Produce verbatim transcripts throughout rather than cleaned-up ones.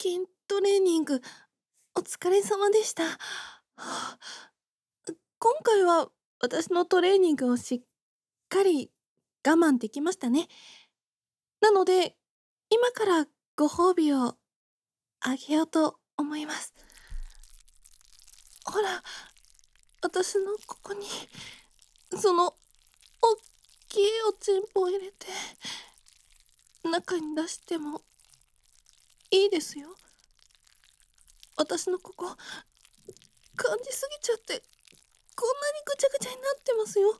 筋トレーニングお疲れ様でした。はあ、今回は私のトレーニングをしっかり我慢できましたね。なので、今からご褒美をあげようと思います。ほら、私のここに、その、おっきいおちんぽを入れて、中に出してもいいですよ。私のここ、感じすぎちゃって、こんなにぐちゃぐちゃになってますよ。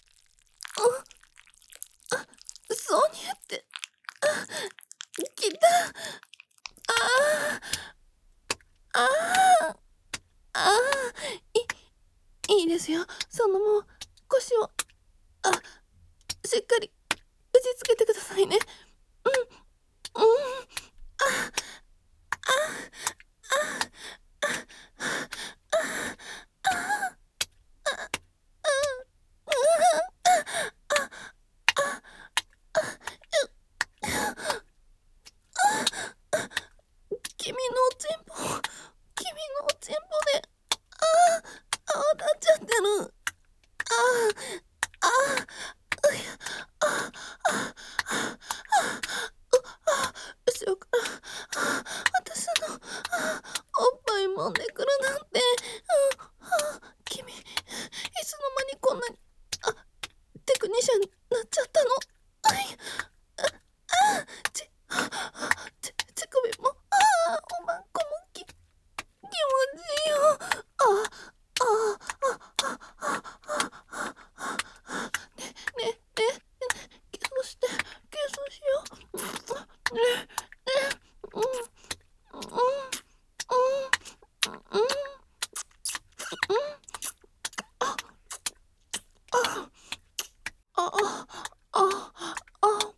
あ、あ、そうにゃって、あ、きた。ああ、ああ、ああ、い、いいですよ。そのもう、腰を、あ、しっかり打ちつけてくださいね。うん、うん、あ、あ、あ、あ、あ、あ、君のおちんぽ、君のおちんぽで、ああ、泡立っちゃってる。ああ、ああ、うや、ああ、ああ、ああ、後ろから、ああ、私の、ああ、おっぱい揉んでくるなんて、うん、ああ、君、いつの間にこんなに、あ、テクニシャンになっちゃったの。はい、あ、あ、ち、ち、乳首も、ああ、おまんこもき、気持ちいいよ。ああ、ああ、ああ、ああ、ああ、ね、ね、ね、キスして、キスしよう。ね、ね、うん、うん、うん、うん、うん、あ、あ、あ、あ、あ、あ、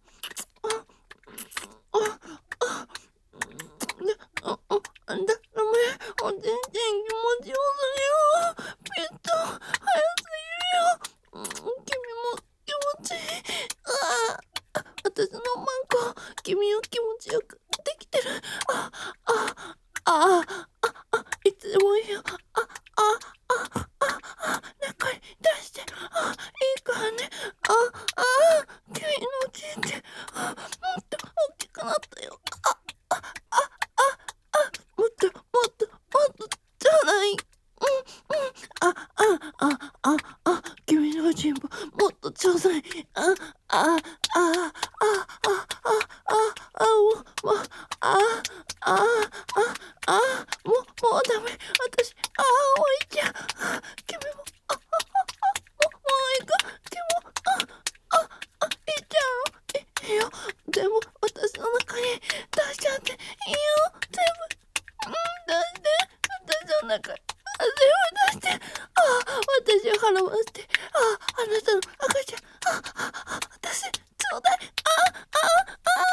あ、あ、で、あ、あ、だ、ダメ、お全然気持ちよすぎる。ピッと、早すぎるよ。うん、君も気持ちいい。ああ、私のマンコ、君を気持ちよくできてる。あ、あ、あ、あ、あ、いつでもいいよ。あ、あ、あ、あ、あ、中に出して。あ、いいからね。あ、あ、君のちんちん、あ、もっと大きくなったよ。あ、あ、あ、あ、あ、もっと、もっと、もっと、じゃない。うん、うん。あ、あ、あ、あ、あ、君のちんぽ、もっとちょうだい。あ、あ、あ、あ、あ、あ、あ、あ、もう、もう、あ、あ、あ、あ、もう、もうダメ。私、あ、おいちゃん。君も、あ、あ、あ、もう、もう行く。君も、あ、あ、あ、いっちゃうの。いいよ。全部、私の中に出しちゃっていいよ。全部、うん、出して。私の中に、あ、全部出して。あ、私を払わせて。あ、あなたの赤ちゃん。あ、あ、私、ちょうだい。あ、あ、あ、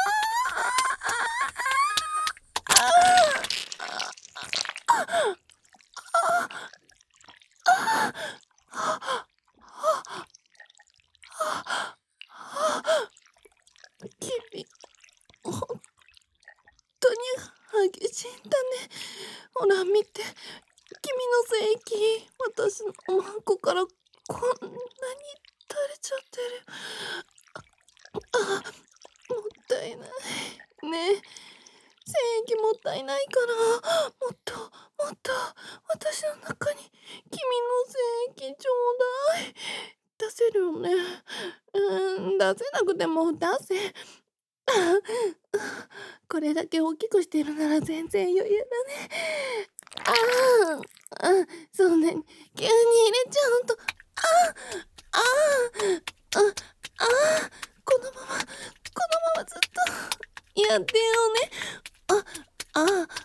君、本当に激しいんだね。ほら見て。君の精液、私のおまんこからこんなに垂れちゃってる。あ、もったいない。ねえ、精液もったいないから、もっと、もっと、私の中に君の精液ちょうだい。出せるよね。うーん、出せなくても出せ。これだけ大きくしてるなら全然余裕だね。ああ、あ、そうね。急に入れちゃうと、ああ、ああ、ああ、このまま、このままずっとやってよね。あ、あ、